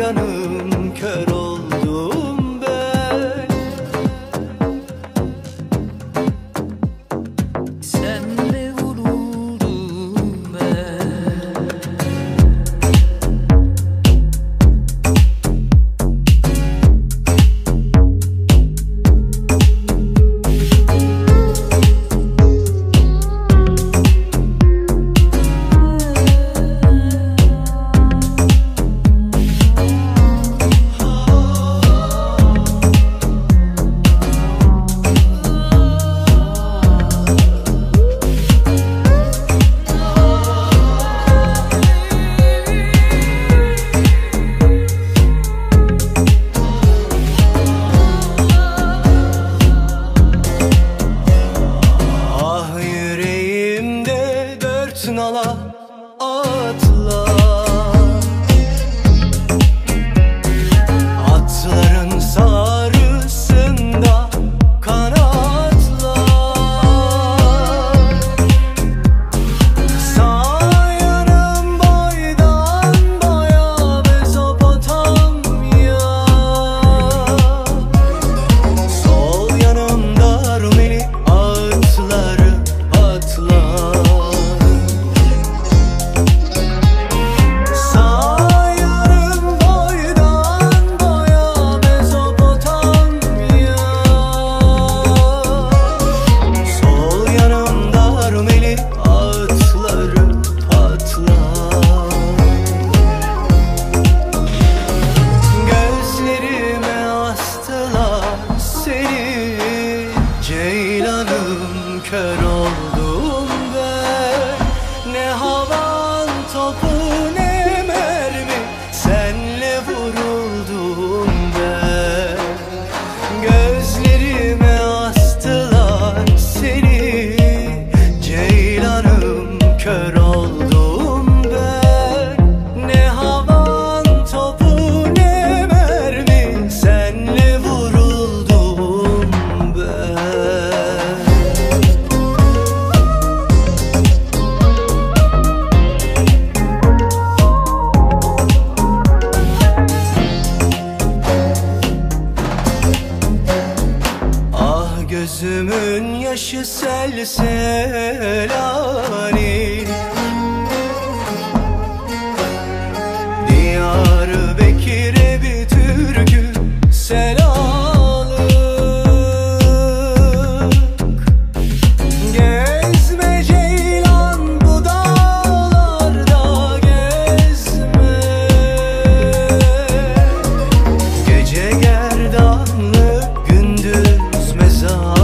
ceylanım kör oldum ben. Senle vuruldum ben. Nala atlar, atların sarısında kanatlar. Sağ yanım boydan boya Mezopotamya, sol yanımda Rumeli atları atlar. Ceylanım kör oldum ben. Ne havan topu ne mermi, senle vuruldum ben. Gözlerime astılar seni, ceylanım kör oldum ben. Ne havan topu ne mermi, senle vuruldum ben. Gözümün yaşı sel selani, Diyarbakır'a bir türkü selalık. Gezme ceylan bu dağlarda gezme, gece gerdanlık gündüz mezar.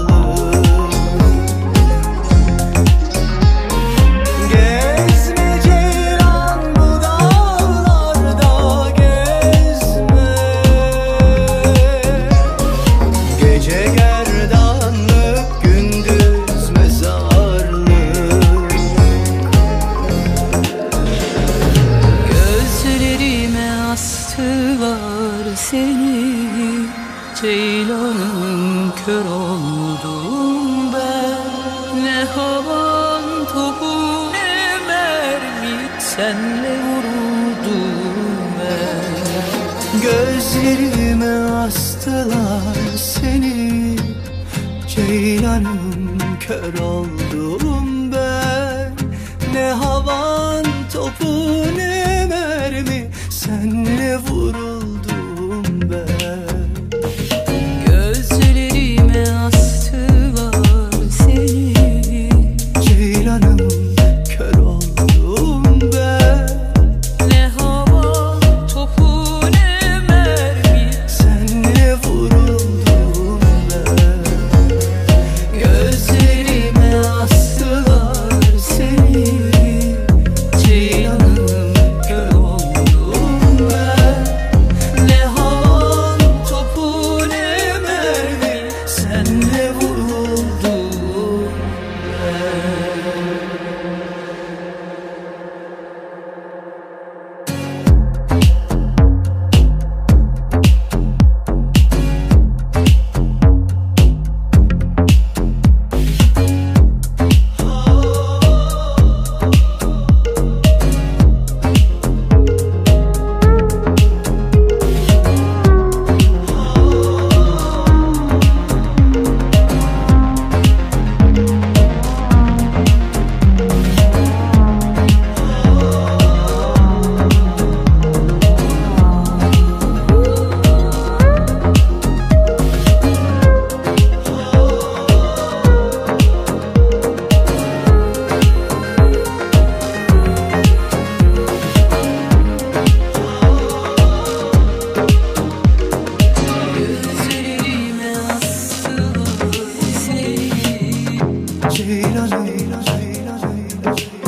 Astılar seni, ceylanım kör oldum ben. Ne havan topu ne mermi, senle vuruldum ben. Gözlerime astılar seni, ceylanım kör oldum ben. Ne havan topu ne mermi, senle vuruldum ben. Gözlerime astılar seni, ceylanım kör oldum ben. Ne hava topu ne mermi, senle vuruldum ben. Gözlerime astılar seni, ceylanım kör oldum ben. Ceylan, Ceylan, Ceylan, Ceylan.